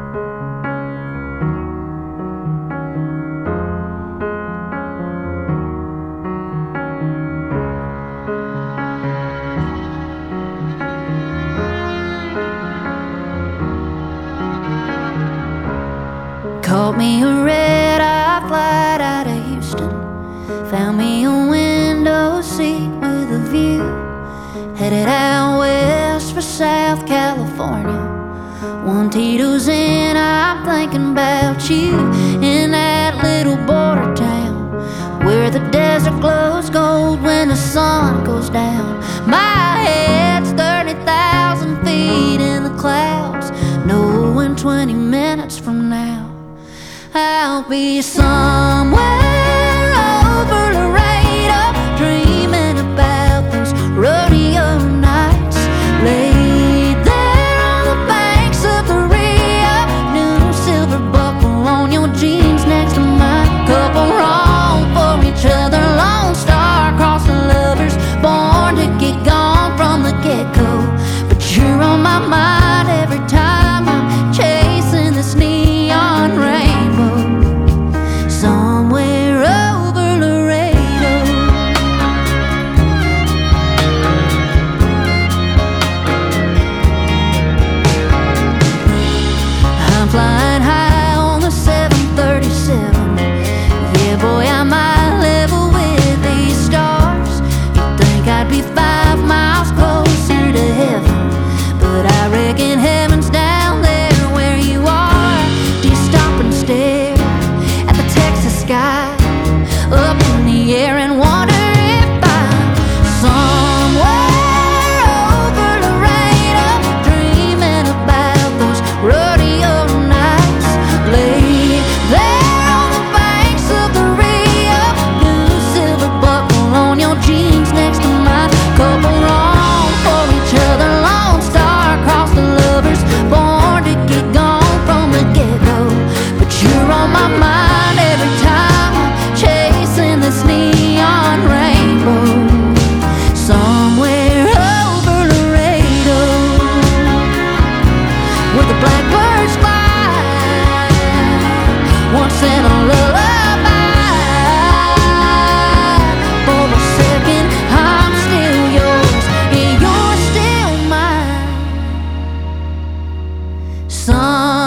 Caught me a red-eye flight out of Houston. Found me a window seat with a view. Headed out west for South California. One Tito's in, I'm thinking about you. In that little border town where the desert glows gold when the sun goes down. My head's 30,000 feet in the clouds, knowing 20 minutes from now I'll be somewhere over Laredo, dreaming about those rodeo nights. Laid there on the banks of the Rio, new silver buckle on your jeans next to mine. Couple wrong for each other, lone star crossing lovers, born to get gone from the get-go. But you're on my mind every time I'm chasing this neon rainbow. Somewhere over Laredo. I'm flying high on the 737. Yeah, boy, I might level with these stars. You'd think I'd be 5 miles closer to heaven, but I reckon heaven's down there where you are. Do you stop and stare at the Texas sky up in the air and wonder if I'm somewhere over Laredo, dreaming about those rodeo nights. Laid there on the banks of the Rio, new silver buckle on your jeans next to mine. Couple wrong for each other, lone star across the lovers, born to get gone from the get-go. But you're on my mind every time I'm chasing this neon rainbow. Somewhere over Laredo, where the blackbirds fly, once in a lullaby. For a second I'm still yours, and you're still mine.